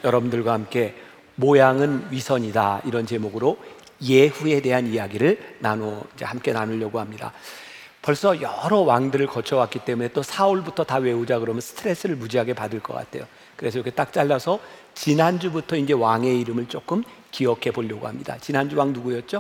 여러분들과 함께 모양은 위선이다 이런 제목으로 예후에 대한 이야기를 함께 나누려고 합니다. 벌써 여러 왕들을 거쳐왔기 때문에 또 사울부터 다 외우자 그러면 스트레스를 무지하게 받을 것 같아요. 그래서 이렇게 딱 잘라서 지난주부터 이제 왕의 이름을 조금 기억해 보려고 합니다. 지난주 왕 누구였죠?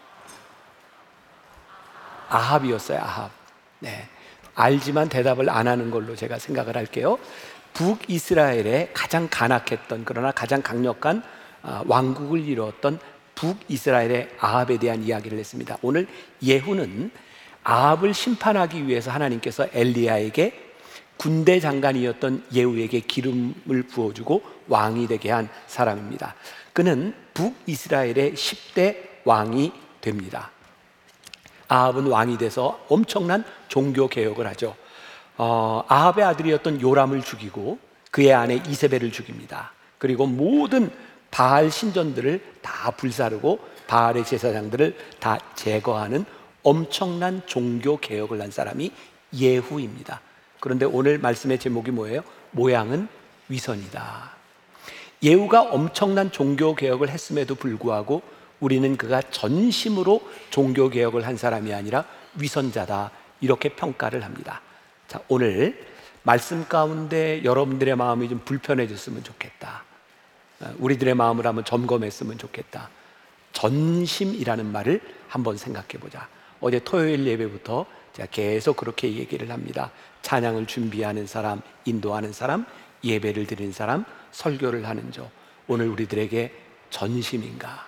아합이었어요. 아합. 네. 알지만 대답을 안 하는 걸로 제가 생각을 할게요. 북이스라엘의 가장 간악했던 그러나 가장 강력한 왕국을 이루었던 북이스라엘의 아합에 대한 이야기를 했습니다. 오늘 예후는 아합을 심판하기 위해서 하나님께서 엘리야에게 군대 장관이었던 예후에게 기름을 부어주고 왕이 되게 한 사람입니다. 그는 북이스라엘의 10대 왕이 됩니다. 아합은 왕이 돼서 엄청난 종교 개혁을 하죠. 아합의 아들이었던 요람을 죽이고 그의 아내 이세벨을 죽입니다. 그리고 모든 바알 신전들을 다 불사르고 바알의 제사장들을 다 제거하는 엄청난 종교 개혁을 한 사람이 예후입니다. 그런데 오늘 말씀의 제목이 뭐예요? 모양은 위선이다. 예후가 엄청난 종교 개혁을 했음에도 불구하고 우리는 그가 전심으로 종교 개혁을 한 사람이 아니라 위선자다 이렇게 평가를 합니다. 자, 오늘 말씀 가운데 여러분들의 마음이 좀 불편해졌으면 좋겠다. 우리들의 마음을 한번 점검했으면 좋겠다. 전심이라는 말을 한번 생각해 보자. 어제 토요일 예배부터 제가 계속 그렇게 얘기를 합니다. 찬양을 준비하는 사람, 인도하는 사람, 예배를 드리는 사람, 설교를 하는 저. 오늘 우리들에게 전심인가?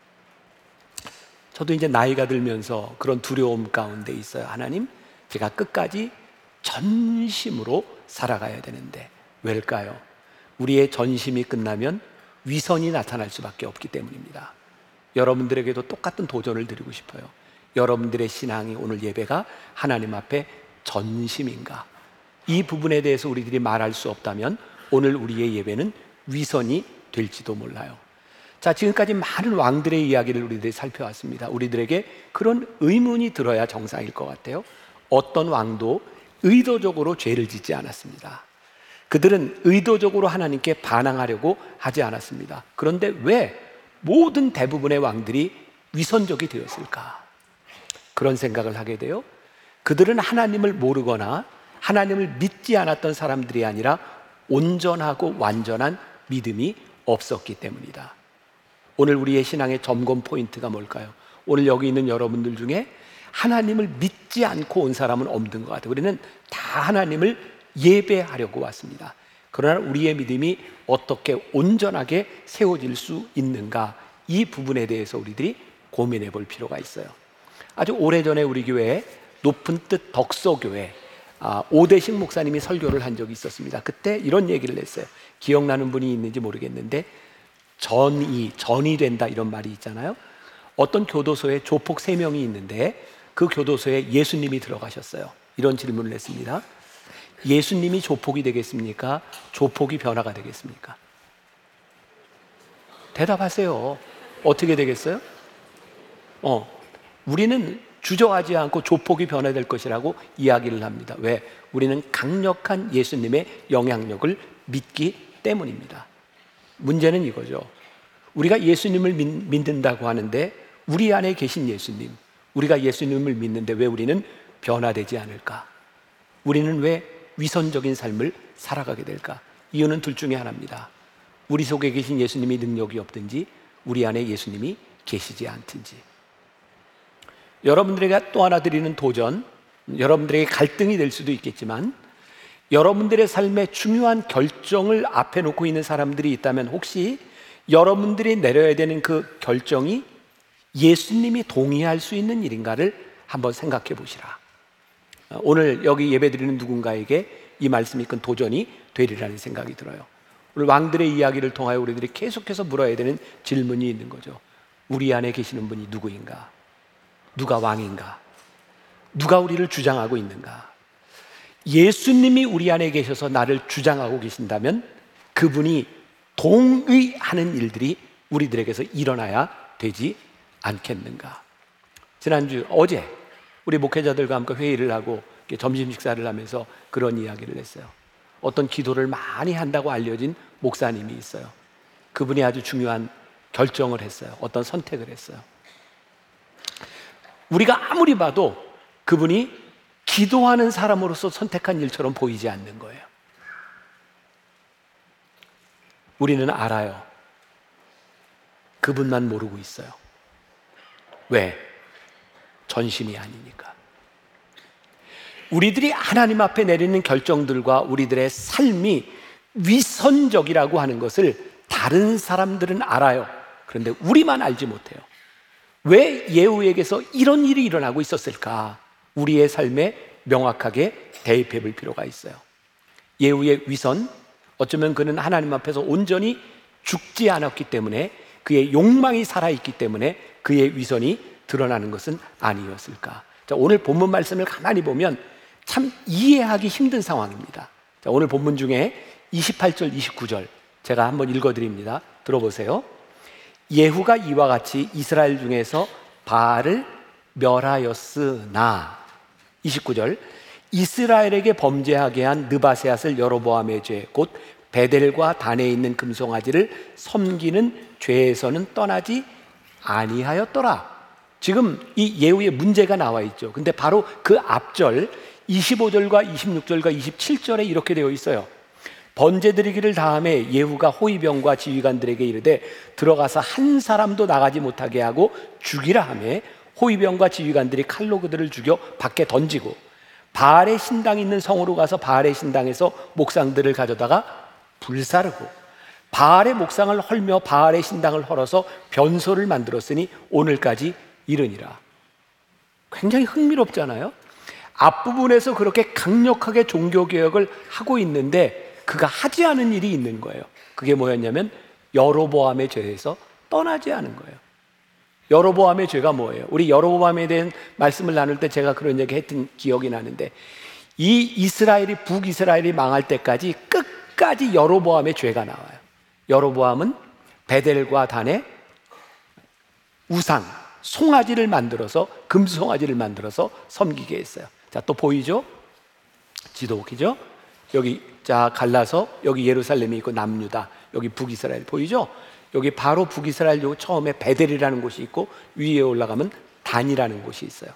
저도 이제 나이가 들면서 그런 두려움 가운데 있어요. 하나님, 제가 끝까지 전심으로 살아가야 되는데 왜일까요? 우리의 전심이 끝나면 위선이 나타날 수밖에 없기 때문입니다. 여러분들에게도 똑같은 도전을 드리고 싶어요. 여러분들의 신앙이 오늘 예배가 하나님 앞에 전심인가? 이 부분에 대해서 우리들이 말할 수 없다면 오늘 우리의 예배는 위선이 될지도 몰라요. 자, 지금까지 많은 왕들의 이야기를 우리들이 살펴왔습니다. 우리들에게 그런 의문이 들어야 정상일 것 같아요. 어떤 왕도 의도적으로 죄를 짓지 않았습니다. 그들은 의도적으로 하나님께 반항하려고 하지 않았습니다. 그런데 왜 모든 대부분의 왕들이 위선적이 되었을까? 그런 생각을 하게 돼요. 그들은 하나님을 모르거나 하나님을 믿지 않았던 사람들이 아니라 온전하고 완전한 믿음이 없었기 때문이다. 오늘 우리의 신앙의 점검 포인트가 뭘까요? 오늘 여기 있는 여러분들 중에 하나님을 믿지 않고 온 사람은 없는 것 같아요. 우리는 다 하나님을 예배하려고 왔습니다. 그러나 우리의 믿음이 어떻게 온전하게 세워질 수 있는가? 이 부분에 대해서 우리들이 고민해 볼 필요가 있어요. 아주 오래전에 우리 교회에 높은 뜻 덕서교회 오대식 목사님이 설교를 한 적이 있었습니다. 그때 이런 얘기를 했어요. 기억나는 분이 있는지 모르겠는데 전이 된다 이런 말이 있잖아요. 어떤 교도소에 조폭 3명이 있는데 그 교도소에 예수님이 들어가셨어요. 이런 질문을 했습니다. 예수님이 조폭이 되겠습니까? 조폭이 변화가 되겠습니까? 대답하세요. 어떻게 되겠어요? 우리는 주저하지 않고 조폭이 변화될 것이라고 이야기를 합니다. 왜? 우리는 강력한 예수님의 영향력을 믿기 때문입니다. 문제는 이거죠. 우리가 예수님을 믿는다고 하는데 우리 안에 계신 예수님, 우리가 예수님을 믿는데 왜 우리는 변화되지 않을까? 우리는 왜 위선적인 삶을 살아가게 될까? 이유는 둘 중에 하나입니다. 우리 속에 계신 예수님이 능력이 없든지 우리 안에 예수님이 계시지 않든지. 여러분들에게 또 하나 드리는 도전, 여러분들에게 갈등이 될 수도 있겠지만 여러분들의 삶에 중요한 결정을 앞에 놓고 있는 사람들이 있다면 혹시 여러분들이 내려야 되는 그 결정이 예수님이 동의할 수 있는 일인가를 한번 생각해 보시라. 오늘 여기 예배드리는 누군가에게 이 말씀이 큰 도전이 되리라는 생각이 들어요. 오늘 왕들의 이야기를 통하여 우리들이 계속해서 물어야 되는 질문이 있는 거죠. 우리 안에 계시는 분이 누구인가? 누가 왕인가? 누가 우리를 주장하고 있는가? 예수님이 우리 안에 계셔서 나를 주장하고 계신다면 그분이 동의하는 일들이 우리들에게서 일어나야 되지 않겠는가? 지난주 어제 우리 목회자들과 함께 회의를 하고 점심 식사를 하면서 그런 이야기를 했어요. 어떤 기도를 많이 한다고 알려진 목사님이 있어요. 그분이 아주 중요한 결정을 했어요. 어떤 선택을 했어요. 우리가 아무리 봐도 그분이 기도하는 사람으로서 선택한 일처럼 보이지 않는 거예요. 우리는 알아요. 그분만 모르고 있어요. 왜? 전심이 아니니까. 우리들이 하나님 앞에 내리는 결정들과 우리들의 삶이 위선적이라고 하는 것을 다른 사람들은 알아요. 그런데 우리만 알지 못해요. 왜 예후에게서 이런 일이 일어나고 있었을까? 우리의 삶에 명확하게 대입해 볼 필요가 있어요. 예후의 위선, 어쩌면 그는 하나님 앞에서 온전히 죽지 않았기 때문에, 그의 욕망이 살아있기 때문에 그의 위선이 드러나는 것은 아니었을까? 자, 오늘 본문 말씀을 가만히 보면 참 이해하기 힘든 상황입니다. 자, 오늘 본문 중에 28절, 29절 제가 한번 읽어드립니다. 들어보세요. 예후가 이와 같이 이스라엘 중에서 바알을 멸하였으나, 29절, 이스라엘에게 범죄하게 한 느바세앗을 여로보암의 죄, 곧 베델과 단에 있는 금송아지를 섬기는 죄에서는 떠나지 아니하였더라. 지금 이 예후의 문제가 나와 있죠. 근데 바로 그 앞절 25절과 26절과 27절에 이렇게 되어 있어요. 번제드리기를 다음에 예후가 호위병과 지휘관들에게 이르되 들어가서 한 사람도 나가지 못하게 하고 죽이라 하며 호위병과 지휘관들이 칼로 그들을 죽여 밖에 던지고 바알의 신당이 있는 성으로 가서 바알의 신당에서 목상들을 가져다가 불사르고 바알의 목상을 헐며 바알의 신당을 헐어서 변소를 만들었으니 오늘까지 이르니라. 굉장히 흥미롭잖아요. 앞부분에서 그렇게 강력하게 종교개혁을 하고 있는데 그가 하지 않은 일이 있는 거예요. 그게 뭐였냐면 여로보암의 죄에서 떠나지 않은 거예요. 여로보암의 죄가 뭐예요? 우리 여로보암에 대한 말씀을 나눌 때 제가 그런 얘기 했던 기억이 나는데, 이 이스라엘이, 북이스라엘이 망할 때까지 끝까지 여로보암의 죄가 나와요. 여로보암은 베델과 단에 우상, 송아지를 만들어서, 금송아지를 만들어서 섬기게 했어요. 자, 또 보이죠? 지도기죠? 여기 자 갈라서 여기 예루살렘이 있고 남유다, 여기 북이스라엘 보이죠? 여기 바로 북이스라엘 요 처음에 베델이라는 곳이 있고 위에 올라가면 단이라는 곳이 있어요.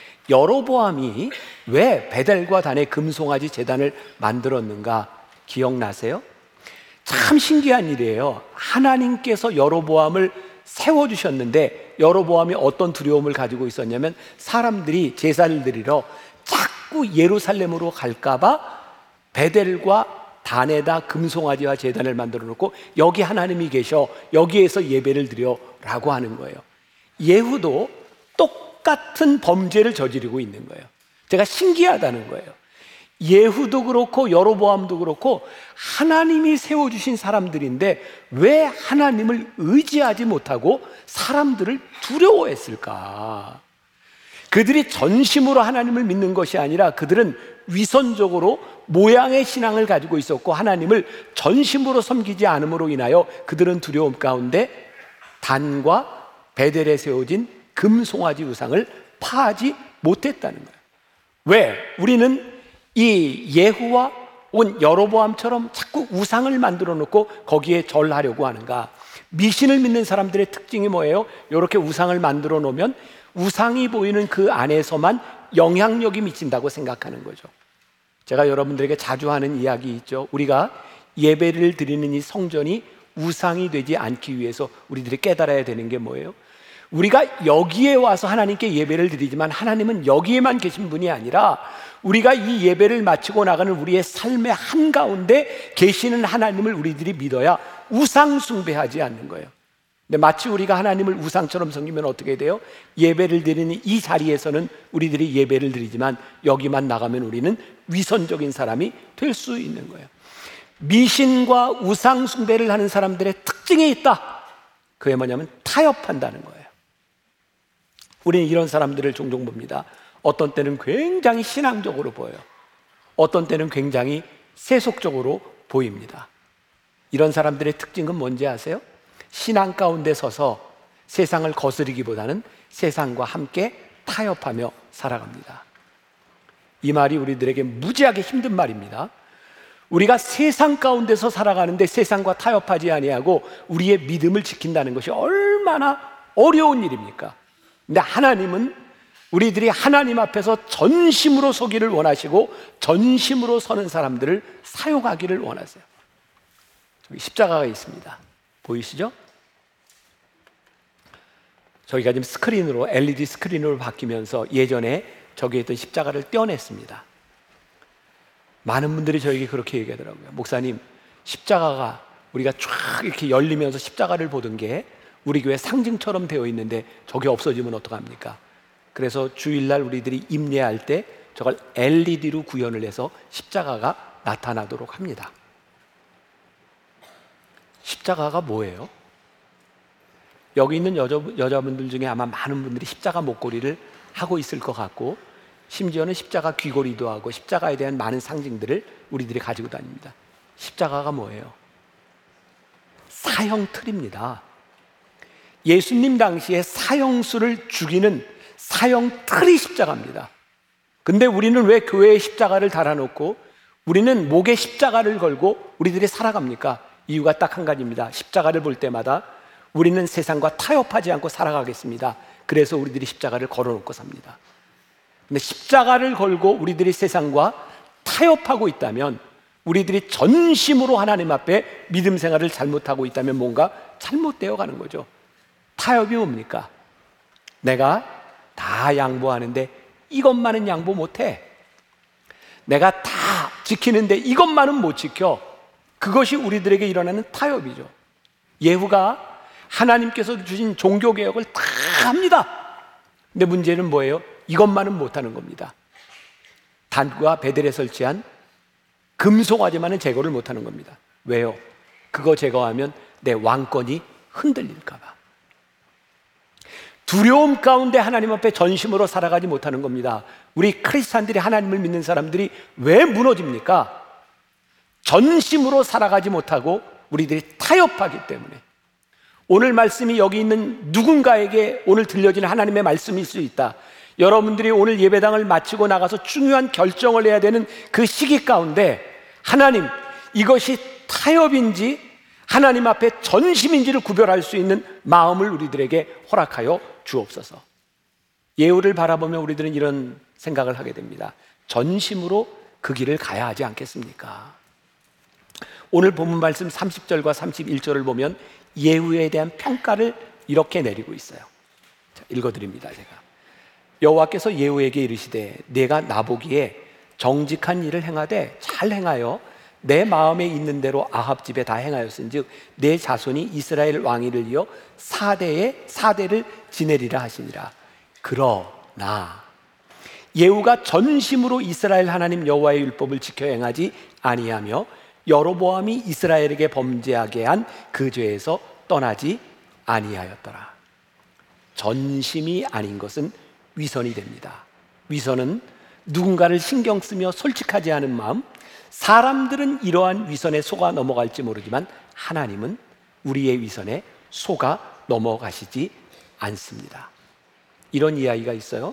여로보암이 왜 베델과 단의 금송아지 제단을 만들었는가 기억나세요? 참 신기한 일이에요. 하나님께서 여로보암을 세워주셨는데 여로보암이 어떤 두려움을 가지고 있었냐면 사람들이 제사를 드리러 자꾸 예루살렘으로 갈까봐 베델과 단에다 금송아지와 제단을 만들어 놓고 여기 하나님이 계셔, 여기에서 예배를 드려 라고 하는 거예요. 예후도 똑같은 범죄를 저지르고 있는 거예요. 제가 신기하다는 거예요. 예후도 그렇고 여로보암도 그렇고 하나님이 세워주신 사람들인데 왜 하나님을 의지하지 못하고 사람들을 두려워했을까? 그들이 전심으로 하나님을 믿는 것이 아니라 그들은 위선적으로 모양의 신앙을 가지고 있었고 하나님을 전심으로 섬기지 않음으로 인하여 그들은 두려움 가운데 단과 베델에 세워진 금송아지 우상을 파하지 못했다는 거예요. 왜? 우리는 이 예후와 온 여로보암처럼 자꾸 우상을 만들어 놓고 거기에 절하려고 하는가? 미신을 믿는 사람들의 특징이 뭐예요? 이렇게 우상을 만들어 놓으면 우상이 보이는 그 안에서만 영향력이 미친다고 생각하는 거죠. 제가 여러분들에게 자주 하는 이야기 있죠. 우리가 예배를 드리는 이 성전이 우상이 되지 않기 위해서 우리들이 깨달아야 되는 게 뭐예요? 우리가 여기에 와서 하나님께 예배를 드리지만 하나님은 여기에만 계신 분이 아니라 우리가 이 예배를 마치고 나가는 우리의 삶의 한가운데 계시는 하나님을 우리들이 믿어야 우상 숭배하지 않는 거예요. 근데 마치 우리가 하나님을 우상처럼 섬기면 어떻게 돼요? 예배를 드리는 이 자리에서는 우리들이 예배를 드리지만 여기만 나가면 우리는 위선적인 사람이 될 수 있는 거예요. 미신과 우상 숭배를 하는 사람들의 특징이 있다. 그게 뭐냐면 타협한다는 거예요. 우리는 이런 사람들을 종종 봅니다. 어떤 때는 굉장히 신앙적으로 보여요. 어떤 때는 굉장히 세속적으로 보입니다. 이런 사람들의 특징은 뭔지 아세요? 신앙 가운데 서서 세상을 거스르기보다는 세상과 함께 타협하며 살아갑니다. 이 말이 우리들에게 무지하게 힘든 말입니다. 우리가 세상 가운데서 살아가는데 세상과 타협하지 아니하고 우리의 믿음을 지킨다는 것이 얼마나 어려운 일입니까? 근데 하나님은 우리들이 하나님 앞에서 전심으로 서기를 원하시고 전심으로 서는 사람들을 사용하기를 원하세요. 저기 십자가가 있습니다. 보이시죠? 저희가 지금 스크린으로, LED 스크린으로 바뀌면서 예전에 저기에 있던 십자가를 떼어냈습니다. 많은 분들이 저에게 그렇게 얘기하더라고요. 목사님, 십자가가 우리가 쫙 이렇게 열리면서 십자가를 보던 게 우리 교회 상징처럼 되어 있는데 저게 없어지면 어떡합니까? 그래서 주일날 우리들이 임례할 때 저걸 LED로 구현을 해서 십자가가 나타나도록 합니다. 십자가가 뭐예요? 여기 있는 여자분들 중에 아마 많은 분들이 십자가 목걸이를 하고 있을 것 같고, 심지어는 십자가 귀걸이도 하고 십자가에 대한 많은 상징들을 우리들이 가지고 다닙니다. 십자가가 뭐예요? 사형틀입니다. 예수님 당시에 사형수를 죽이는 사형틀이 십자가입니다. 근데 우리는 왜 교회에 십자가를 달아놓고 우리는 목에 십자가를 걸고 우리들이 살아갑니까? 이유가 딱 한 가지입니다. 십자가를 볼 때마다 우리는 세상과 타협하지 않고 살아가겠습니다. 그래서 우리들이 십자가를 걸어놓고 삽니다. 근데 십자가를 걸고 우리들이 세상과 타협하고 있다면, 우리들이 전심으로 하나님 앞에 믿음 생활을 잘못하고 있다면 뭔가 잘못되어 가는 거죠. 타협이 뭡니까? 내가 다 양보하는데 이것만은 양보 못해. 내가 다 지키는데 이것만은 못 지켜. 그것이 우리들에게 일어나는 타협이죠. 예후가 하나님께서 주신 종교개혁을 다 합니다. 근데 문제는 뭐예요? 이것만은 못하는 겁니다. 단과 베델에 설치한 금송아지만은 제거를 못하는 겁니다. 왜요? 그거 제거하면 내 왕권이 흔들릴까 봐. 두려움 가운데 하나님 앞에 전심으로 살아가지 못하는 겁니다. 우리 크리스찬들이, 하나님을 믿는 사람들이 왜 무너집니까? 전심으로 살아가지 못하고 우리들이 타협하기 때문에. 오늘 말씀이 여기 있는 누군가에게 오늘 들려지는 하나님의 말씀일 수 있다. 여러분들이 오늘 예배당을 마치고 나가서 중요한 결정을 해야 되는 그 시기 가운데 하나님, 이것이 타협인지 하나님 앞에 전심인지를 구별할 수 있는 마음을 우리들에게 허락하여 주옵소서. 예후를 바라보면 우리들은 이런 생각을 하게 됩니다. 전심으로 그 길을 가야 하지 않겠습니까? 오늘 본문 말씀 30절과 31절을 보면 예후에 대한 평가를 이렇게 내리고 있어요. 자, 읽어드립니다. 제가. 여호와께서 예후에게 이르시되 내가 나보기에 정직한 일을 행하되 잘 행하여 내 마음에 있는 대로 아합 집에 다 행하였은즉 내 자손이 이스라엘 왕위를 이어 4대를 지내리라 하시니라. 그러나 예후가 전심으로 이스라엘 하나님 여호와의 율법을 지켜 행하지 아니하며 여로보암이 이스라엘에게 범죄하게 한 그 죄에서 떠나지 아니하였더라. 전심이 아닌 것은 위선이 됩니다. 위선은 누군가를 신경 쓰며 솔직하지 않은 마음. 사람들은 이러한 위선에 속아 넘어갈지 모르지만 하나님은 우리의 위선에 속아 넘어가시지 않습니다. 이런 이야기가 있어요.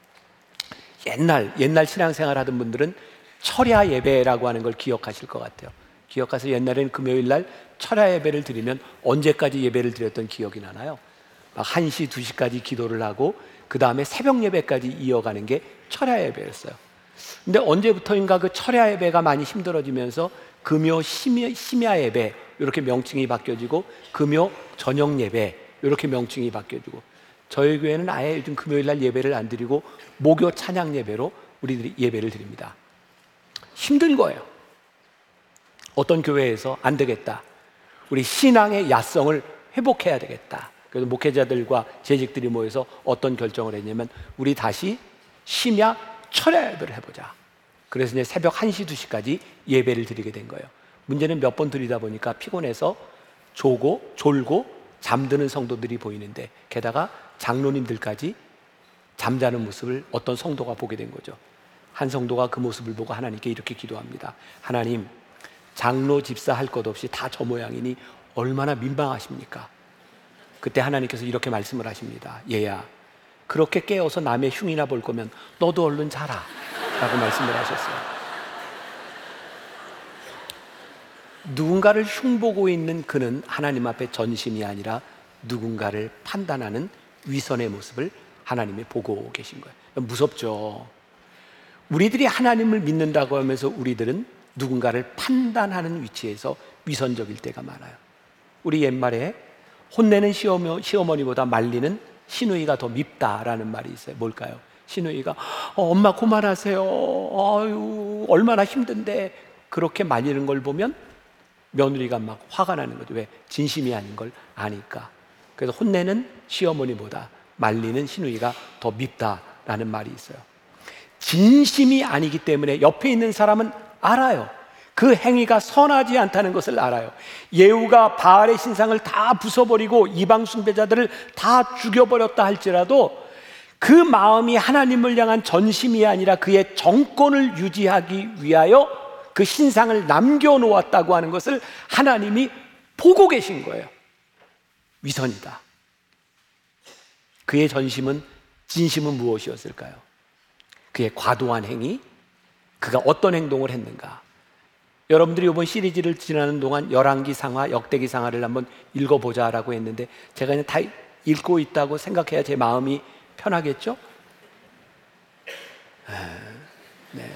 옛날 신앙생활 하던 분들은 철야 예배라고 하는 걸 기억하실 것 같아요. 기억하세요? 옛날에는 금요일 날 철야 예배를 드리면 언제까지 예배를 드렸던 기억이 나나요? 막 1시, 2시까지 기도를 하고 그 다음에 새벽 예배까지 이어가는 게 철야 예배였어요. 근데 언제부터인가 그 철야 예배가 많이 힘들어지면서 금요 심야 예배 이렇게 명칭이 바뀌어지고 금요 저녁 예배 이렇게 명칭이 바뀌어지고, 저희 교회는 아예 요즘 금요일 날 예배를 안 드리고 목요 찬양 예배로 우리들이 예배를 드립니다. 힘든 거예요. 어떤 교회에서 안 되겠다, 우리 신앙의 야성을 회복해야 되겠다. 그래서 목회자들과 재직들이 모여서 어떤 결정을 했냐면 우리 다시 심야 철야 예배를 해보자. 그래서 이제 새벽 1시, 2시까지 예배를 드리게 된 거예요. 문제는 몇 번 드리다 보니까 피곤해서 졸고 잠드는 성도들이 보이는데, 게다가 장로님들까지 잠자는 모습을 어떤 성도가 보게 된 거죠. 한 성도가 그 모습을 보고 하나님께 이렇게 기도합니다. 하나님, 장로 집사 할 것 없이 다 저 모양이니 얼마나 민망하십니까? 그때 하나님께서 이렇게 말씀을 하십니다. 얘야, 그렇게 깨어서 남의 흉이나 볼 거면 너도 얼른 자라 라고 말씀을 하셨어요. 누군가를 흉보고 있는 그는 하나님 앞에 전심이 아니라 누군가를 판단하는 위선의 모습을 하나님이 보고 계신 거예요. 무섭죠. 우리들이 하나님을 믿는다고 하면서 우리들은 누군가를 판단하는 위치에서 위선적일 때가 많아요. 우리 옛말에 혼내는 시어머니보다 말리는 시누이가 더 밉다라는 말이 있어요. 뭘까요? 시누이가 엄마 그만하세요. 아유 얼마나 힘든데, 그렇게 말리는 걸 보면 며느리가 막 화가 나는 거죠. 왜? 진심이 아닌 걸 아니까. 그래서 혼내는 시어머니보다 말리는 시누이가 더 밉다라는 말이 있어요. 진심이 아니기 때문에 옆에 있는 사람은 알아요. 그 행위가 선하지 않다는 것을 알아요. 예후가 바알의 신상을 다 부숴버리고 이방 숭배자들을 다 죽여버렸다 할지라도 그 마음이 하나님을 향한 전심이 아니라 그의 정권을 유지하기 위하여 그 신상을 남겨놓았다고 하는 것을 하나님이 보고 계신 거예요. 위선이다. 그의 전심은, 진심은 무엇이었을까요? 그의 과도한 행위, 그가 어떤 행동을 했는가. 여러분들이 이번 시리즈를 지나는 동안 열왕기상하, 역대기상하를 한번 읽어보자라고 했는데 제가 그냥 다 읽고 있다고 생각해야 제 마음이 편하겠죠? 네.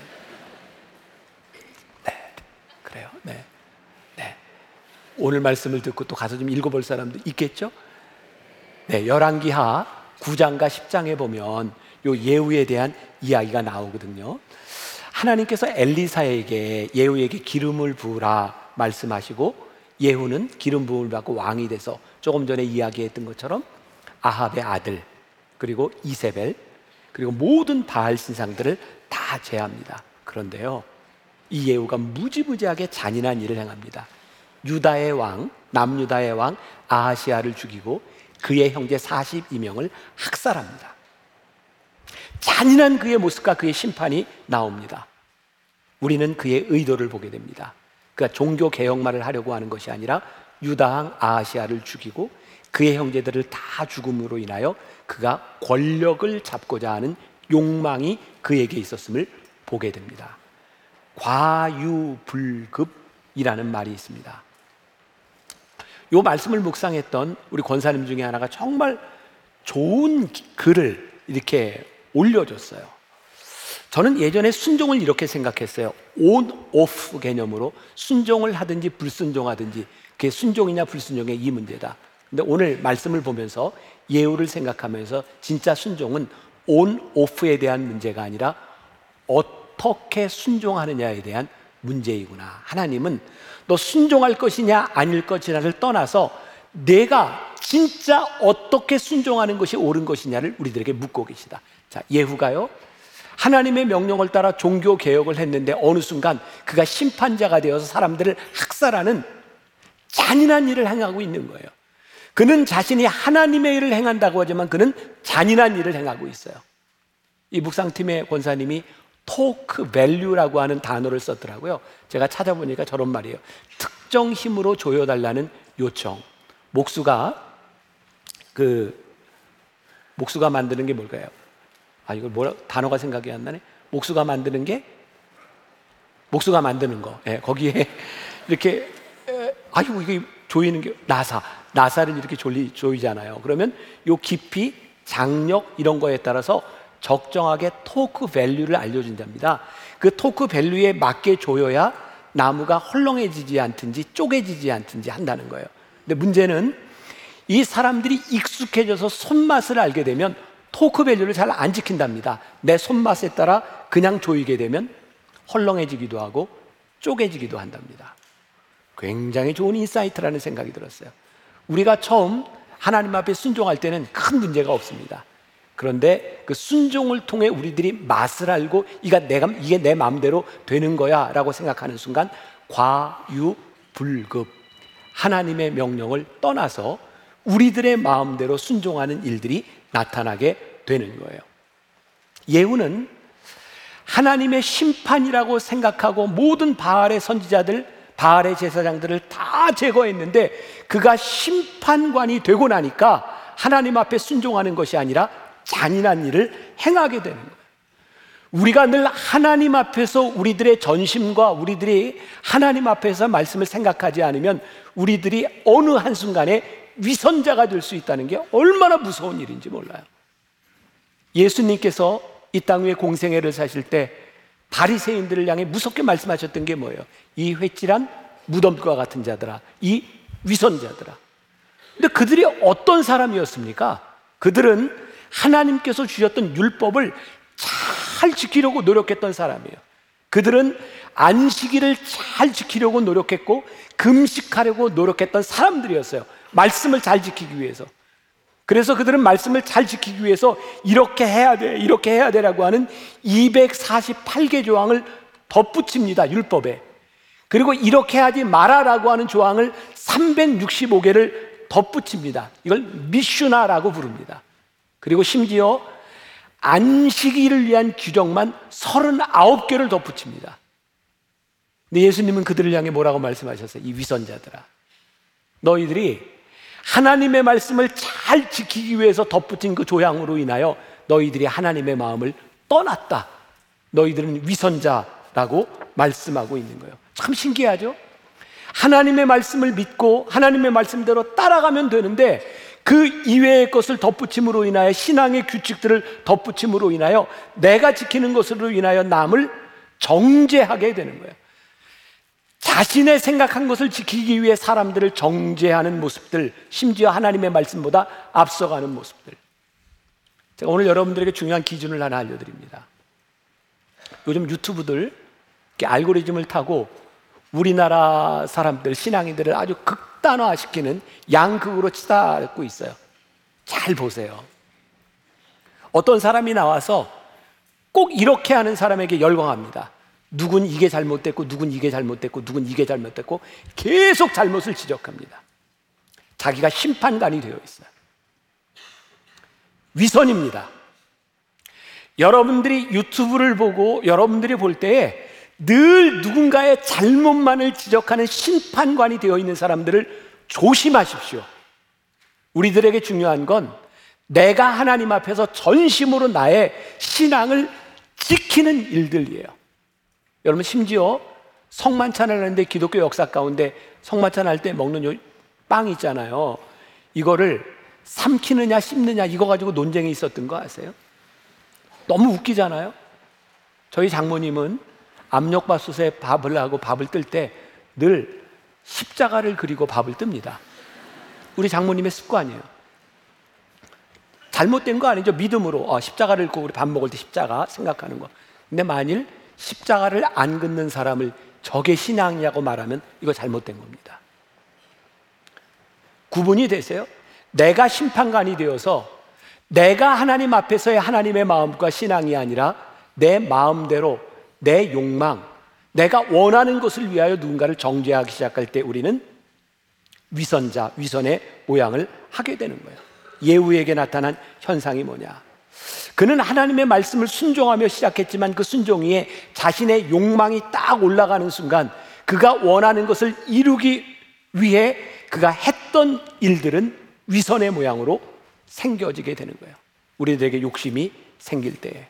그래요. 네. 오늘 말씀을 듣고 또 가서 좀 읽어볼 사람도 있겠죠? 네, 열왕기하 9장과 10장에 보면 요 예후에 대한 이야기가 나오거든요. 하나님께서 엘리사에게 예후에게 기름을 부으라 말씀하시고 예후는 기름 부음을 받고 왕이 돼서 조금 전에 이야기했던 것처럼 아합의 아들, 그리고 이세벨, 그리고 모든 바알 신상들을 다 제압합니다. 그런데요, 이 예후가 무지무지하게 잔인한 일을 행합니다. 유다의 왕, 남유다의 왕 아하시아를 죽이고 그의 형제 42명을 학살합니다. 잔인한 그의 모습과 그의 심판이 나옵니다. 우리는 그의 의도를 보게 됩니다. 그가 종교 개혁만을 하려고 하는 것이 아니라 유다왕 아하시아를 죽이고 그의 형제들을 다 죽음으로 인하여 그가 권력을 잡고자 하는 욕망이 그에게 있었음을 보게 됩니다. 과유불급이라는 말이 있습니다. 이 말씀을 묵상했던 우리 권사님 중에 하나가 정말 좋은 글을 이렇게 올려줬어요. 저는 예전에 순종을 이렇게 생각했어요. 온, 오프 개념으로 순종을 하든지 불순종하든지 그게 순종이냐 불순종의 이 문제다. 근데 오늘 말씀을 보면서 예후를 생각하면서 진짜 순종은 온, 오프에 대한 문제가 아니라 어떻게 순종하느냐에 대한 문제이구나. 하나님은 너 순종할 것이냐 아닐 것이냐를 떠나서 내가 진짜 어떻게 순종하는 것이 옳은 것이냐를 우리들에게 묻고 계시다. 자, 예후가요, 하나님의 명령을 따라 종교 개혁을 했는데 어느 순간 그가 심판자가 되어서 사람들을 학살하는 잔인한 일을 행하고 있는 거예요. 그는 자신이 하나님의 일을 행한다고 하지만 그는 잔인한 일을 행하고 있어요. 이 묵상팀의 권사님이 토크 밸류라고 하는 단어를 썼더라고요. 제가 찾아보니까 저런 말이에요. 특정 힘으로 조여달라는 요청. 목수가 만드는 게 뭘까요? 이걸 단어가 생각이 안 나네. 목수가 만드는 거. 예, 거기에 이렇게 이게 조이는 게 나사를 이렇게 조이잖아요. 그러면 요 깊이, 장력 이런 거에 따라서 적정하게 토크 밸류를 알려준답니다. 그 토크 밸류에 맞게 조여야 나무가 헐렁해지지 않든지 쪼개지지 않든지 한다는 거예요. 근데 문제는 이 사람들이 익숙해져서 손맛을 알게 되면 토크 밸류를 잘 안 지킨답니다. 내 손맛에 따라 그냥 조이게 되면 헐렁해지기도 하고 쪼개지기도 한답니다. 굉장히 좋은 인사이트라는 생각이 들었어요. 우리가 처음 하나님 앞에 순종할 때는 큰 문제가 없습니다. 그런데 그 순종을 통해 우리들이 맛을 알고 이게 내 마음대로 되는 거야 라고 생각하는 순간 과유불급, 하나님의 명령을 떠나서 우리들의 마음대로 순종하는 일들이 나타나게 되는 거예요. 예후는 하나님의 심판이라고 생각하고 모든 바알의 선지자들, 바알의 제사장들을 다 제거했는데 그가 심판관이 되고 나니까 하나님 앞에 순종하는 것이 아니라 잔인한 일을 행하게 되는 거예요. 우리가 늘 하나님 앞에서 우리들의 전심과 우리들이 하나님 앞에서 말씀을 생각하지 않으면 우리들이 어느 한순간에 위선자가 될 수 있다는 게 얼마나 무서운 일인지 몰라요. 예수님께서 이 땅 위에 공생애를 사실 때 바리새인들을 향해 무섭게 말씀하셨던 게 뭐예요? 이 회칠한 무덤과 같은 자들아, 이 위선자들아. 근데 그들이 어떤 사람이었습니까? 그들은 하나님께서 주셨던 율법을 잘 지키려고 노력했던 사람이에요. 그들은 안식일을 잘 지키려고 노력했고 금식하려고 노력했던 사람들이었어요. 말씀을 잘 지키기 위해서. 그래서 그들은 말씀을 잘 지키기 위해서 이렇게 해야 돼, 이렇게 해야 되라고 하는 248개 조항을 덧붙입니다, 율법에. 그리고 이렇게 하지 마라라고 하는 조항을 365개를 덧붙입니다. 이걸 미슈나라고 부릅니다. 그리고 심지어 안식일을 위한 규정만 39개를 덧붙입니다. 근데 예수님은 그들을 향해 뭐라고 말씀하셨어요? 이 위선자들아, 너희들이 하나님의 말씀을 잘 지키기 위해서 덧붙인 그 조항으로 인하여 너희들이 하나님의 마음을 떠났다. 너희들은 위선자라고 말씀하고 있는 거예요. 참 신기하죠? 하나님의 말씀을 믿고 하나님의 말씀대로 따라가면 되는데 그 이외의 것을 덧붙임으로 인하여, 신앙의 규칙들을 덧붙임으로 인하여 내가 지키는 것으로 인하여 남을 정죄하게 되는 거예요. 자신의 생각한 것을 지키기 위해 사람들을 정죄하는 모습들, 심지어 하나님의 말씀보다 앞서가는 모습들. 제가 오늘 여러분들에게 중요한 기준을 하나 알려드립니다. 요즘 유튜브들 이렇게 알고리즘을 타고 우리나라 사람들, 신앙인들을 아주 극단화시키는 양극으로 치닫고 있어요. 잘 보세요. 어떤 사람이 나와서 꼭 이렇게 하는 사람에게 열광합니다. 누군 이게 잘못됐고 누군 이게 잘못됐고 누군 이게 잘못됐고 계속 잘못을 지적합니다. 자기가 심판관이 되어 있어요. 위선입니다. 여러분들이 유튜브를 보고 여러분들이 볼 때에 늘 누군가의 잘못만을 지적하는 심판관이 되어 있는 사람들을 조심하십시오. 우리들에게 중요한 건 내가 하나님 앞에서 전심으로 나의 신앙을 지키는 일들이에요. 여러분, 심지어 성만찬을 하는데 기독교 역사 가운데 성만찬 할 때 먹는 빵 있잖아요. 이거를 삼키느냐 씹느냐 이거 가지고 논쟁이 있었던 거 아세요? 너무 웃기잖아요. 저희 장모님은 압력밥솥에 밥을 하고 밥을 뜰 때 늘 십자가를 그리고 밥을 뜹니다. 우리 장모님의 습관이에요. 잘못된 거 아니죠. 믿음으로 십자가를 긋고 우리 밥 먹을 때 십자가 생각하는 거. 근데 만일 십자가를 안 긋는 사람을 저게 신앙이라고 말하면 이거 잘못된 겁니다. 구분이 되세요? 내가 심판관이 되어서 내가 하나님 앞에서의 하나님의 마음과 신앙이 아니라 내 마음대로 내 욕망, 내가 원하는 것을 위하여 누군가를 정죄하기 시작할 때 우리는 위선자, 위선의 모양을 하게 되는 거예요. 예후에게 나타난 현상이 뭐냐? 그는 하나님의 말씀을 순종하며 시작했지만 그 순종 위에 자신의 욕망이 딱 올라가는 순간 그가 원하는 것을 이루기 위해 그가 했던 일들은 위선의 모양으로 생겨지게 되는 거예요. 우리들에게 욕심이 생길 때에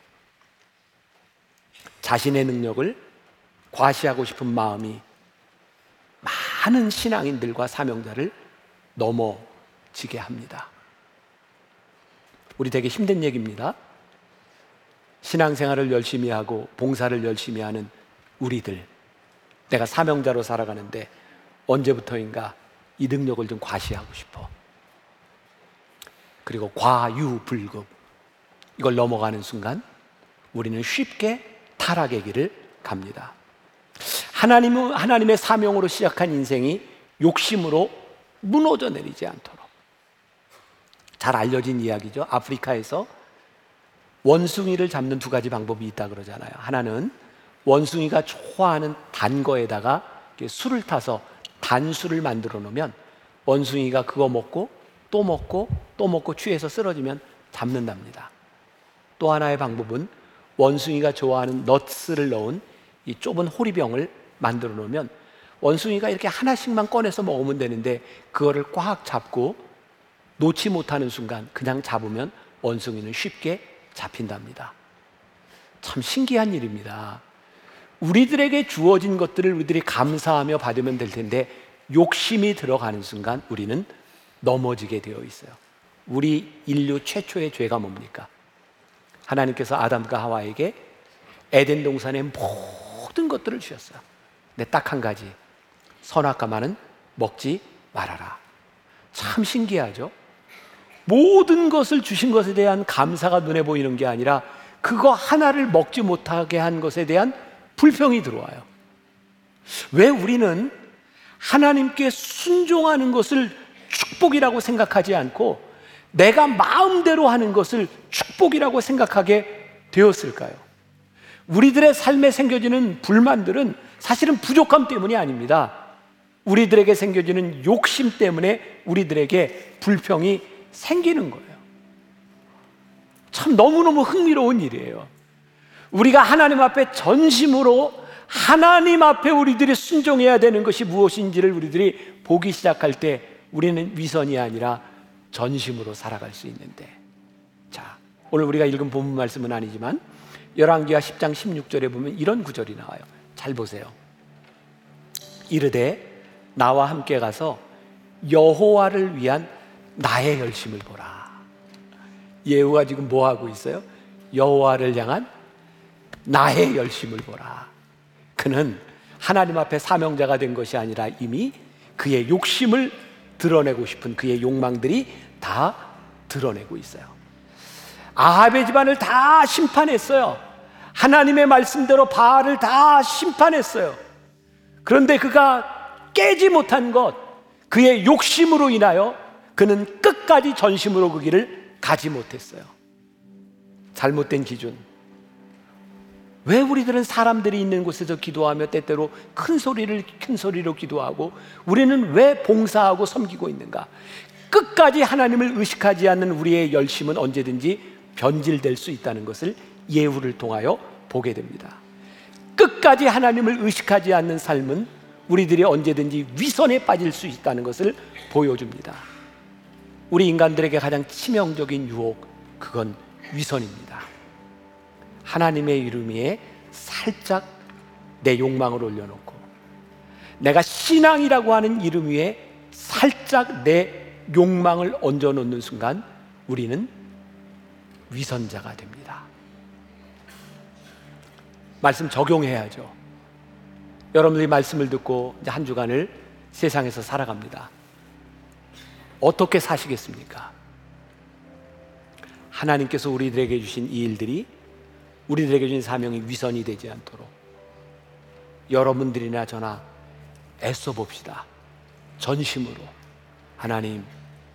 자신의 능력을 과시하고 싶은 마음이 많은 신앙인들과 사명자를 넘어지게 합니다. 우리 되게 힘든 얘기입니다. 신앙생활을 열심히 하고 봉사를 열심히 하는 우리들, 내가 사명자로 살아가는데 언제부터인가 이 능력을 좀 과시하고 싶어. 그리고 과유불급, 이걸 넘어가는 순간 우리는 쉽게 타락의 길을 갑니다. 하나님의 사명으로 시작한 인생이 욕심으로 무너져 내리지 않도록. 잘 알려진 이야기죠. 아프리카에서 원숭이를 잡는 두 가지 방법이 있다 그러잖아요. 하나는 원숭이가 좋아하는 단 거에다가 술을 타서 단술을 만들어 놓으면 원숭이가 그거 먹고 또 먹고 또 먹고 취해서 쓰러지면 잡는답니다. 또 하나의 방법은 원숭이가 좋아하는 넛스를 넣은 이 좁은 호리병을 만들어 놓으면 원숭이가 이렇게 하나씩만 꺼내서 먹으면 되는데 그거를 꽉 잡고 놓지 못하는 순간 그냥 잡으면 원숭이는 쉽게 잡힌답니다. 참 신기한 일입니다. 우리들에게 주어진 것들을 우리들이 감사하며 받으면 될 텐데 욕심이 들어가는 순간 우리는 넘어지게 되어 있어요. 우리 인류 최초의 죄가 뭡니까? 하나님께서 아담과 하와에게 에덴 동산의 모든 것들을 주셨어요. 근데 딱 한 가지, 선악과만은 먹지 말아라. 참 신기하죠? 모든 것을 주신 것에 대한 감사가 눈에 보이는 게 아니라 그거 하나를 먹지 못하게 한 것에 대한 불평이 들어와요. 왜 우리는 하나님께 순종하는 것을 축복이라고 생각하지 않고 내가 마음대로 하는 것을 축복이라고 생각하게 되었을까요? 우리들의 삶에 생겨지는 불만들은 사실은 부족함 때문이 아닙니다. 우리들에게 생겨지는 욕심 때문에 우리들에게 불평이 생기는 거예요. 참 너무너무 흥미로운 일이에요. 우리가 하나님 앞에 전심으로 하나님 앞에 우리들이 순종해야 되는 것이 무엇인지를 우리들이 보기 시작할 때 우리는 위선이 아니라 전심으로 살아갈 수 있는데, 자, 오늘 우리가 읽은 본문 말씀은 아니지만 열왕기하 10장 16절에 보면 이런 구절이 나와요. 잘 보세요. 이르되 나와 함께 가서 여호와를 위한 나의 열심을 보라. 예후가 지금 뭐 하고 있어요? 여호와를 향한 나의 열심을 보라. 그는 하나님 앞에 사명자가 된 것이 아니라 이미 그의 욕심을 드러내고 싶은 그의 욕망들이 다 드러내고 있어요. 아합의 집안을 다 심판했어요. 하나님의 말씀대로 바알을 다 심판했어요. 그런데 그가 깨지 못한 것, 그의 욕심으로 인하여 그는 끝까지 전심으로 그 길을 가지 못했어요. 잘못된 기준. 왜 우리들은 사람들이 있는 곳에서 기도하며 때때로 큰 소리로 기도하고 우리는 왜 봉사하고 섬기고 있는가? 끝까지 하나님을 의식하지 않는 우리의 열심은 언제든지 변질될 수 있다는 것을 예후를 통하여 보게 됩니다. 끝까지 하나님을 의식하지 않는 삶은 우리들이 언제든지 위선에 빠질 수 있다는 것을 보여줍니다. 우리 인간들에게 가장 치명적인 유혹, 그건 위선입니다. 하나님의 이름 위에 살짝 내 욕망을 올려놓고 내가 신앙이라고 하는 이름 위에 살짝 내 욕망을 얹어놓는 순간 우리는 위선자가 됩니다. 말씀 적용해야죠. 여러분들이 말씀을 듣고 이제 한 주간을 세상에서 살아갑니다. 어떻게 사시겠습니까? 하나님께서 우리들에게 주신 이 일들이 우리들에게 주신 사명이 위선이 되지 않도록 여러분들이나 저나 애써 봅시다. 전심으로 하나님,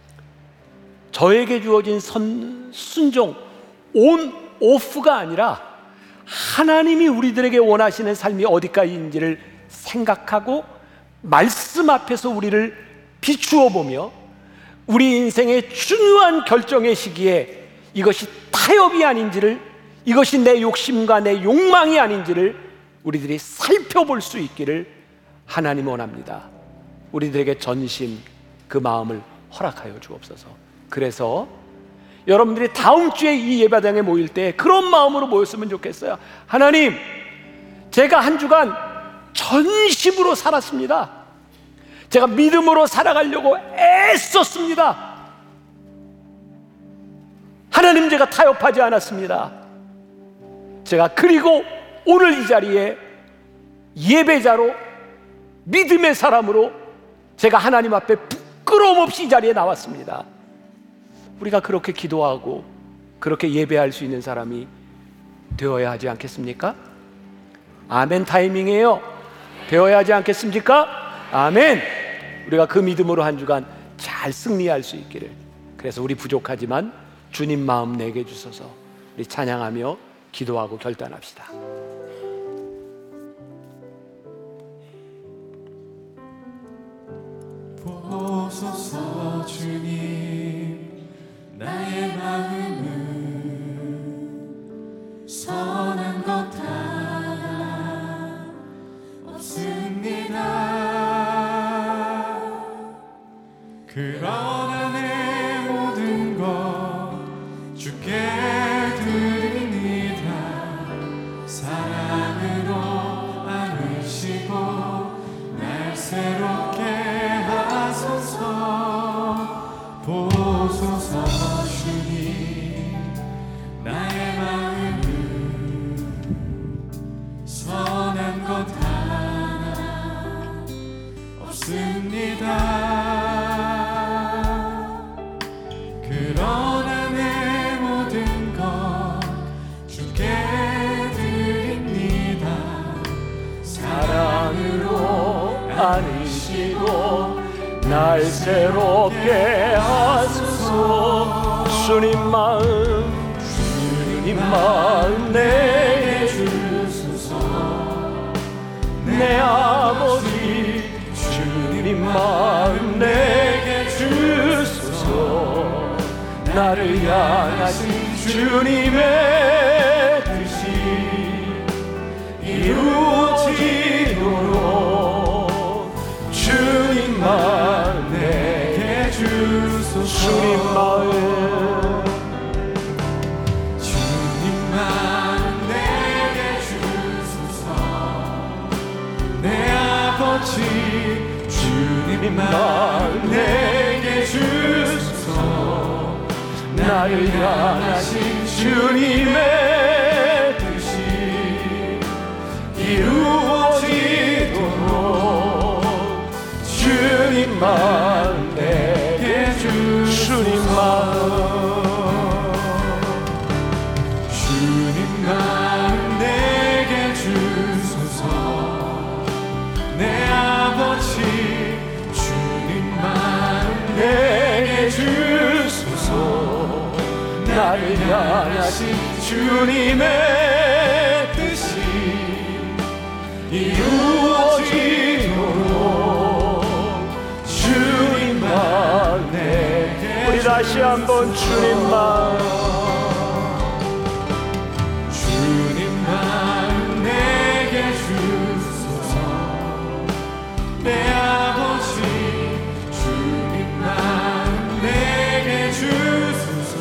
저에게 주어진 순종, 온 오프가 아니라 하나님이 우리들에게 원하시는 삶이 어디까지인지를 생각하고 말씀 앞에서 우리를 비추어 보며 우리 인생의 중요한 결정의 시기에 이것이 타협이 아닌지를, 이것이 내 욕심과 내 욕망이 아닌지를 우리들이 살펴볼 수 있기를 하나님 원합니다. 우리들에게 전심, 그 마음을 허락하여 주옵소서. 그래서 여러분들이 다음 주에 이 예배당에 모일 때 그런 마음으로 모였으면 좋겠어요. 하나님, 제가 한 주간 전심으로 살았습니다. 제가 믿음으로 살아가려고 애썼습니다. 하나님, 제가 타협하지 않았습니다. 제가 그리고 오늘 이 자리에 예배자로, 믿음의 사람으로 제가 하나님 앞에 부끄러움 없이 이 자리에 나왔습니다. 우리가 그렇게 기도하고 그렇게 예배할 수 있는 사람이 되어야 하지 않겠습니까? 아멘 타이밍이에요. 되어야 하지 않겠습니까? 아멘. 우리가 그 믿음으로 한 주간 잘 승리할 수 있기를. 그래서 우리 부족하지만 주님 마음 내게 주소서. 우리 찬양하며 기도하고 결단합시다. 보소서 주님, 나의 마음은 선한 것 하나 없습니다. 그러나 내 모든 것 주께 드립니다. 보소서 주님. 나의 마음은 선한 것 하나 없습니다. 그러나 내 모든 것 주께 드립니다. 사랑으로 안으시고 날 새롭게 하소서. 주님 마음 내게 주소서. 내 아버지 주님 마음 내게 주소서. 나를 향하신 주님의 뜻이 이루어지도록 주님 마음 내게 주소서. 주님 마음 내게 주소서. 내 아버지 주님 마음 내게 주소서. 나를 향하신 주님의 뜻이 이루어지도록 주님 마음 내게 주소서. 주님 마음 내게 주소서. 내 아버지 주님 마음 내게 주소서. 나를 향하신 주님의 뜻이 이루어지도록 주님 마음 내게. 우리 다시 한번 주님 마음 내게 주소서. 내 아버지 주님 마음 내게 주소서.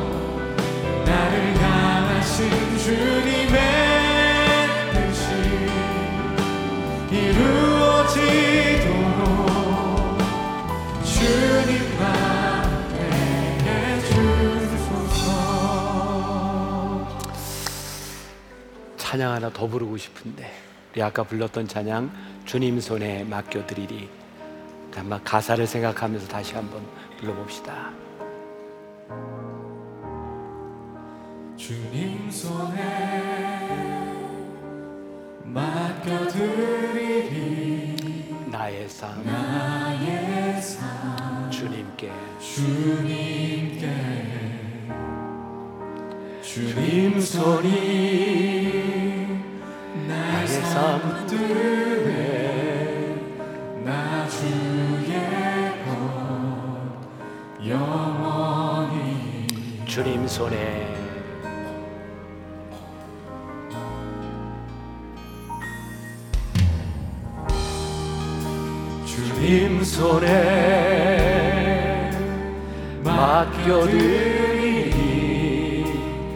나를 향하신 주님의 뜻이 이루어지도록 주님 마음 내게 주소서. 찬양 하나 더 부르고 싶은데 우리 아까 불렀던 찬양 주님 손에 맡겨드리리. 한번 가사를 생각하면서 다시 한번 불러봅시다. 주님 손에 맡겨드리리. 나의 삶 주님께 주님 손이 나의 삶 붙드네. 나 주의 것 영원히. 주님 손에 주님 손에 맡겨드리니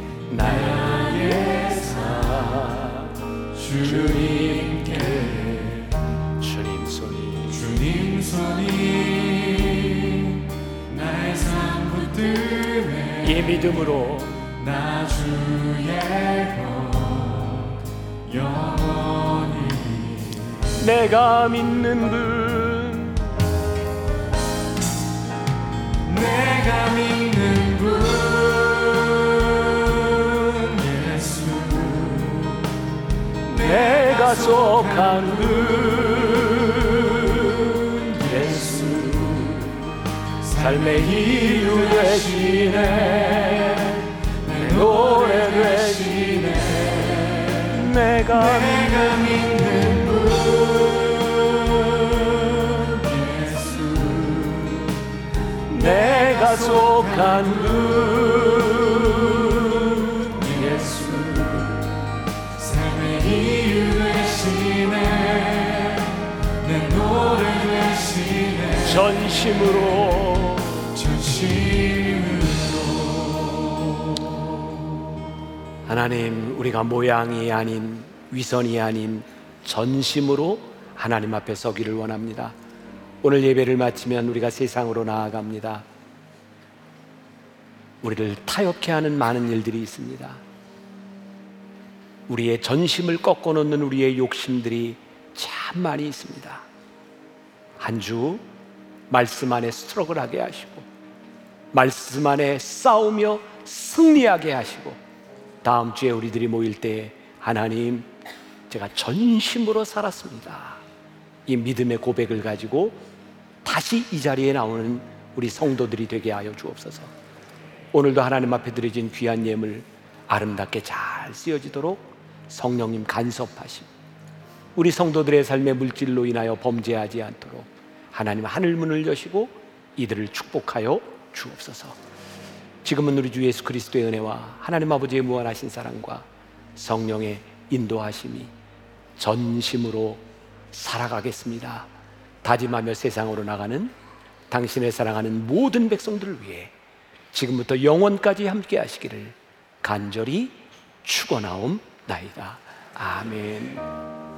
나의 삶 주님께. 주님 손이 나의 삶 붙드네. 이 믿음으로 나 주의 것 영원히. 내가 믿는 분 내가 믿는 분 예수. 내가 속한 분 예수. 삶의 이유 되시네. 내 노래 되시네. 내가 믿는 분 예수. 내가 속한 분 예수. 삶의 이유 되시네. 내 노래 되시네. 전심으로 하나님, 우리가 모양이 아닌 위선이 아닌 전심으로 하나님 앞에 서기를 원합니다. 오늘 예배를 마치면 우리가 세상으로 나아갑니다. 우리를 타협케 하는 많은 일들이 있습니다. 우리의 전심을 꺾어놓는 우리의 욕심들이 참 많이 있습니다. 한 주 말씀 안에 스트러글하게 하시고, 말씀 안에 싸우며 승리하게 하시고, 다음 주에 우리들이 모일 때 하나님, 제가 전심으로 살았습니다, 이 믿음의 고백을 가지고 다시 이 자리에 나오는 우리 성도들이 되게 하여 주옵소서. 오늘도 하나님 앞에 드려진 귀한 예물 아름답게 잘 쓰여지도록 성령님 간섭하시고, 우리 성도들의 삶의 물질로 인하여 범죄하지 않도록 하나님 하늘문을 여시고 이들을 축복하여 주옵소서. 지금은 우리 주 예수 그리스도의 은혜와 하나님 아버지의 무한하신 사랑과 성령의 인도하심이 전심으로 살아가겠습니다 다짐하며 세상으로 나가는 당신의 사랑하는 모든 백성들을 위해 지금부터 영원까지 함께 하시기를 간절히 축원하옵나이다. 아멘.